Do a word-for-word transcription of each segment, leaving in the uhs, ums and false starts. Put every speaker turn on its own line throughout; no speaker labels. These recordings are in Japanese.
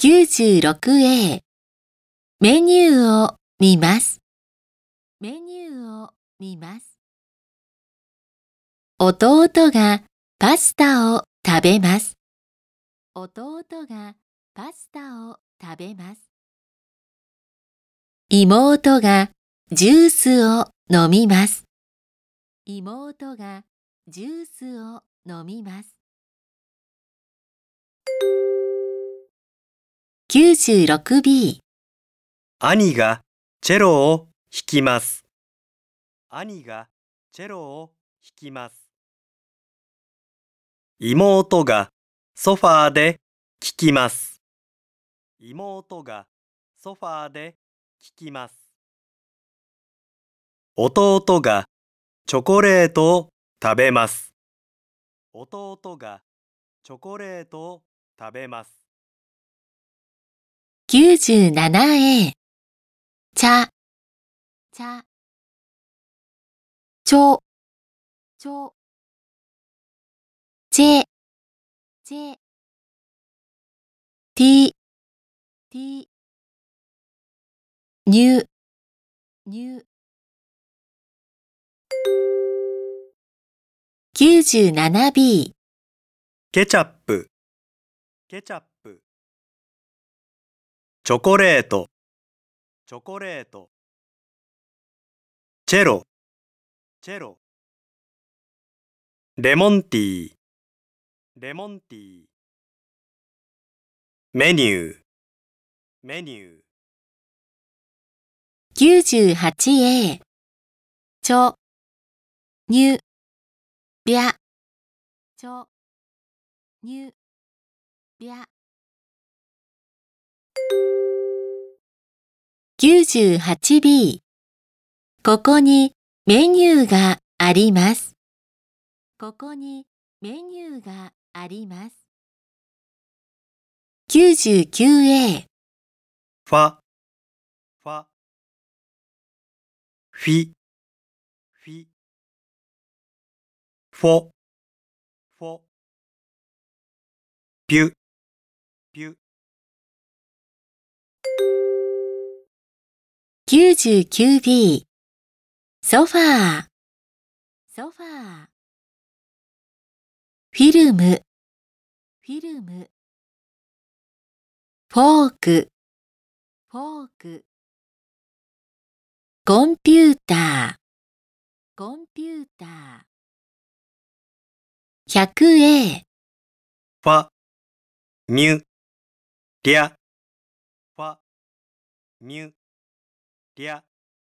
きゅうじゅうろくエー メニューを見ます。メニューを見ます。弟がパスタを食べます。弟がパスタを食べます。妹がジュースを飲みます。妹がジュースを飲みます。きゅうじゅうろくビー
兄がチェロを弾きます。兄がチェロを弾きます。妹がソファーで聴きます。妹がソファーで聴きます。弟がチョコレートを食べます。弟がチョコレートを食べます。
きゅうじゅうななエー 茶、茶、ちょ、ちょ、チェ、チェ、ティ、ティ、ニュ、ニュ。きゅうじゅうななビー
ケチャップ、ケチャップ。チョコレート、チョコレート。チェロ、チェロ。レモンティー、レモンティー。メニュー、メニュー。
きゅうじゅうはちエー ちょ、にゅ、びゃ、ちょ、にゅ、びゃ。きゅうじゅうはちビー ここにメニューがあります。ここにメニューがあります。きゅうじゅうきゅうエー
ファ、ファ。フィ、フィ。フォ、フォ。ピュ、ピュ。
きゅうじゅうきゅうビー ソファー、ソファー。フィルム、フィルム。フォーク、フォーク。コンピューター、コンピューター。ひゃくエー
ファ、ミュ、リャ。ファ、ミュ、リャ。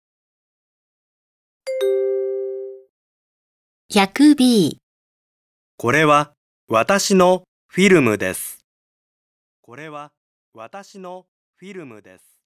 ひゃくビー
これは私のフィルムです。これは私のフィルムです。